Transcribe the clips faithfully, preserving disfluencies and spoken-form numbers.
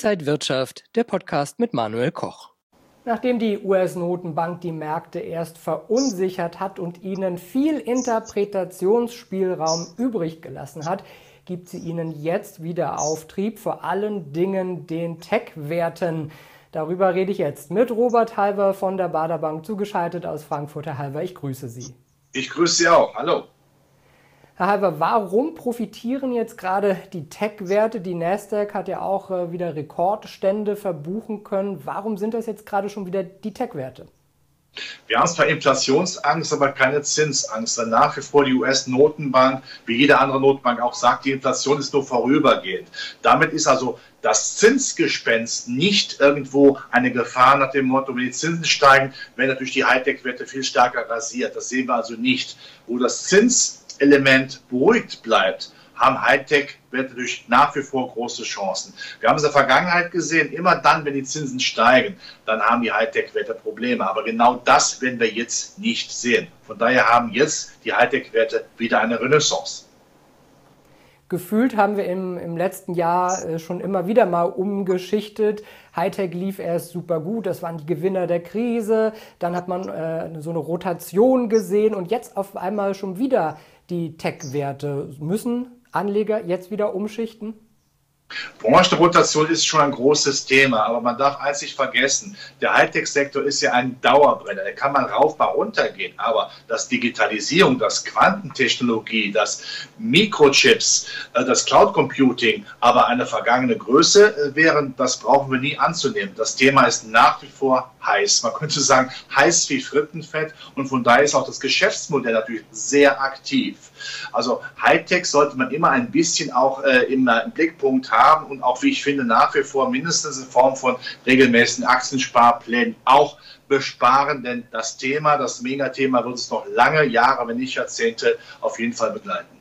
Inside Wirtschaft, der Podcast mit Manuel Koch. Nachdem die U S-Notenbank die Märkte erst verunsichert hat und ihnen viel Interpretationsspielraum übrig gelassen hat, gibt sie ihnen jetzt wieder Auftrieb, vor allen Dingen den Tech-Werten. Darüber rede ich jetzt mit Robert Halver von der Baader Bank, zugeschaltet aus Frankfurt. Herr Halver, ich grüße Sie. Ich grüße Sie auch. Hallo. Herr Halver, warum profitieren jetzt gerade die Tech-Werte? Die Nasdaq hat ja auch äh, wieder Rekordstände verbuchen können. Warum sind das jetzt gerade schon wieder die Tech-Werte? Wir haben zwar Inflationsangst, aber keine Zinsangst. Denn nach wie vor die U S-Notenbank, wie jede andere Notenbank auch sagt, die Inflation ist nur vorübergehend. Damit ist also das Zinsgespenst nicht irgendwo eine Gefahr nach dem Motto, wenn die Zinsen steigen, werden natürlich die Hightech-Werte viel stärker rasiert. Das sehen wir also nicht. Wo das Zinselement beruhigt bleibt, haben Hightech-Werte natürlich nach wie vor große Chancen. Wir haben es in der Vergangenheit gesehen, immer dann, wenn die Zinsen steigen, dann haben die Hightech-Werte Probleme. Aber genau das werden wir jetzt nicht sehen. Von daher haben jetzt die Hightech-Werte wieder eine Renaissance. Gefühlt haben wir im, im letzten Jahr schon immer wieder mal umgeschichtet. Hightech lief erst super gut, das waren die Gewinner der Krise. Dann hat man äh, so eine Rotation gesehen und jetzt auf einmal schon wieder die Tech-Werte. Müssen Anleger jetzt wieder umschichten? Branchenrotation ist schon ein großes Thema, aber man darf eins nicht vergessen, der Hightech-Sektor ist ja ein Dauerbrenner, der kann mal rauf, mal runter gehen, aber das Digitalisierung, das Quantentechnologie, das Mikrochips, das Cloud Computing, aber eine vergangene Größe wären, das brauchen wir nie anzunehmen. Das Thema ist nach wie vor heiß, man könnte sagen heiß wie Frittenfett und von daher ist auch das Geschäftsmodell natürlich sehr aktiv. Also Hightech sollte man immer ein bisschen auch äh, im, im Blickpunkt haben und auch, wie ich finde, nach wie vor mindestens in Form von regelmäßigen Aktiensparplänen auch besparen, denn das Thema, das Megathema wird es noch lange Jahre, wenn nicht Jahrzehnte auf jeden Fall begleiten.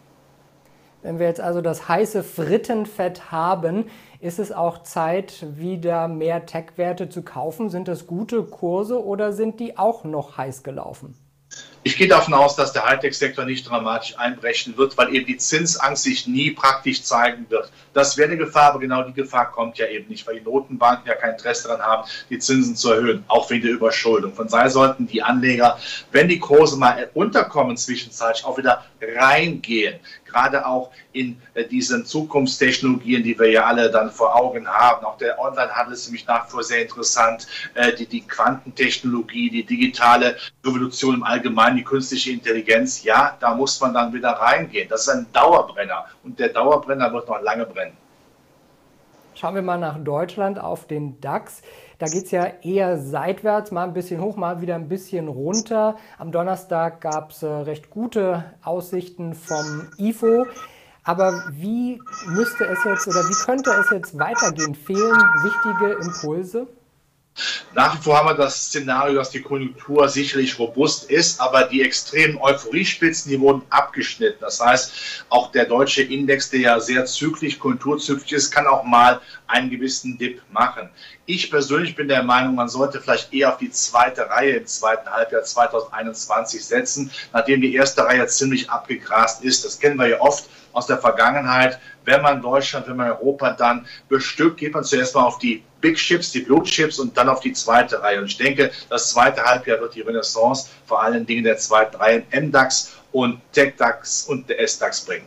Wenn wir jetzt also das heiße Frittenfett haben, ist es auch Zeit, wieder mehr Tech-Werte zu kaufen? Sind das gute Kurse oder sind die auch noch heiß gelaufen? Ich gehe davon aus, dass der Hightech-Sektor nicht dramatisch einbrechen wird, weil eben die Zinsangst sich nie praktisch zeigen wird. Das wäre eine Gefahr, aber genau die Gefahr kommt ja eben nicht, weil die Notenbanken ja kein Interesse daran haben, die Zinsen zu erhöhen, auch wegen der Überschuldung. Von daher sollten die Anleger, wenn die Kurse mal runterkommen zwischenzeitlich, auch wieder reingehen. Gerade auch in äh, diesen Zukunftstechnologien, die wir ja alle dann vor Augen haben. Auch der Onlinehandel ist nämlich nach wie vor sehr interessant. Äh, die, die Quantentechnologie, die digitale Revolution im Allgemeinen, die künstliche Intelligenz, ja, da muss man dann wieder reingehen. Das ist ein Dauerbrenner und der Dauerbrenner wird noch lange brennen. Schauen wir mal nach Deutschland auf den DAX. Da geht es ja eher seitwärts, mal ein bisschen hoch, mal wieder ein bisschen runter. Am Donnerstag gab es äh, recht gute Aussichten vom I F O. Aber wie müsste es jetzt oder wie könnte es jetzt weitergehen? Fehlen wichtige Impulse? Nach wie vor haben wir das Szenario, dass die Konjunktur sicherlich robust ist, aber die extremen Euphoriespitzen, die wurden abgeschnitten. Das heißt, auch der deutsche Index, der ja sehr zyklisch, konjunkturzyklisch ist, kann auch mal einen gewissen Dip machen. Ich persönlich bin der Meinung, man sollte vielleicht eher auf die zweite Reihe im zweiten Halbjahr zweitausendeinundzwanzig setzen, nachdem die erste Reihe ziemlich abgegrast ist. Das kennen wir ja oft aus der Vergangenheit. Wenn man Deutschland, wenn man Europa dann bestückt, geht man zuerst mal auf die Big Chips, die Blue Chips und dann auf die zweite Reihe. Und ich denke, das zweite Halbjahr wird die Renaissance vor allen Dingen der zweiten Reihe M DAX und Tech DAX und der S DAX bringen.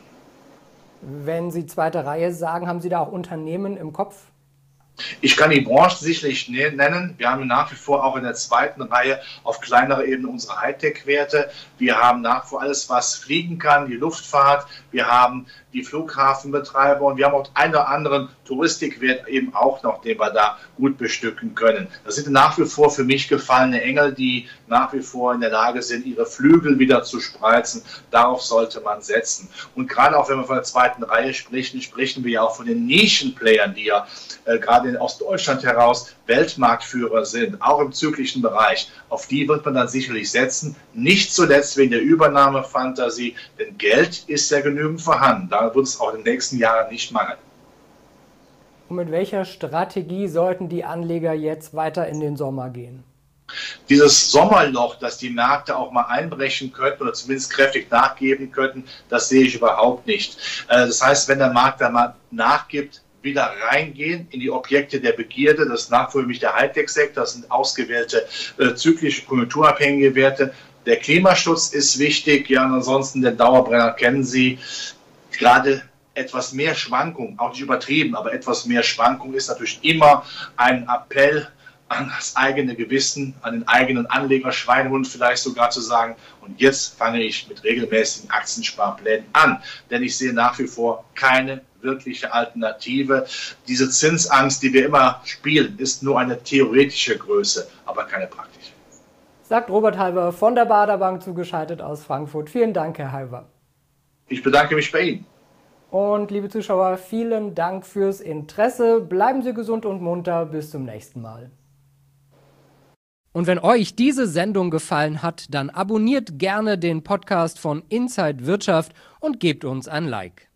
Wenn Sie zweite Reihe sagen, haben Sie da auch Unternehmen im Kopf? Ich kann die Branchen sicherlich nennen. Wir haben nach wie vor auch in der zweiten Reihe auf kleinerer Ebene unsere Hightech-Werte. Wir haben nach wie vor alles, was fliegen kann, die Luftfahrt. Wir haben die Flughafenbetreiber und wir haben auch einen oder anderen Touristikwert eben auch noch, den wir da gut bestücken können. Das sind nach wie vor für mich gefallene Engel, die nach wie vor in der Lage sind, ihre Flügel wieder zu spreizen. Darauf sollte man setzen. Und gerade auch wenn wir von der zweiten Reihe sprechen, sprechen wir ja auch von den Nischenplayern, die ja äh, gerade aus Deutschland heraus Weltmarktführer sind, auch im zyklischen Bereich. Auf die wird man dann sicherlich setzen, nicht zuletzt wegen der Übernahmefantasie, denn Geld ist ja genügend vorhanden. Da wird es auch in den nächsten Jahren nicht mangeln. Und mit welcher Strategie sollten die Anleger jetzt weiter in den Sommer gehen? Dieses Sommerloch, dass die Märkte auch mal einbrechen könnten oder zumindest kräftig nachgeben könnten, das sehe ich überhaupt nicht. Das heißt, wenn der Markt da mal nachgibt, wieder reingehen in die Objekte der Begierde. Das ist nach wie vor der Hightech-Sektor, das sind ausgewählte äh, zyklische, konjunkturabhängige Werte. Der Klimaschutz ist wichtig, ja, und ansonsten der Dauerbrenner kennen Sie. Gerade etwas mehr Schwankung, auch nicht übertrieben, aber etwas mehr Schwankung ist natürlich immer ein Appell an das eigene Gewissen, an den eigenen Anleger, Schweinehund vielleicht sogar zu sagen, und jetzt fange ich mit regelmäßigen Aktiensparplänen an. Denn ich sehe nach wie vor keine wirkliche Alternative. Diese Zinsangst, die wir immer spielen, ist nur eine theoretische Größe, aber keine praktische. Sagt Robert Halver von der Baader Bank zugeschaltet aus Frankfurt. Vielen Dank, Herr Halver. Ich bedanke mich bei Ihnen. Und liebe Zuschauer, vielen Dank fürs Interesse. Bleiben Sie gesund und munter. Bis zum nächsten Mal. Und wenn euch diese Sendung gefallen hat, dann abonniert gerne den Podcast von Inside Wirtschaft und gebt uns ein Like.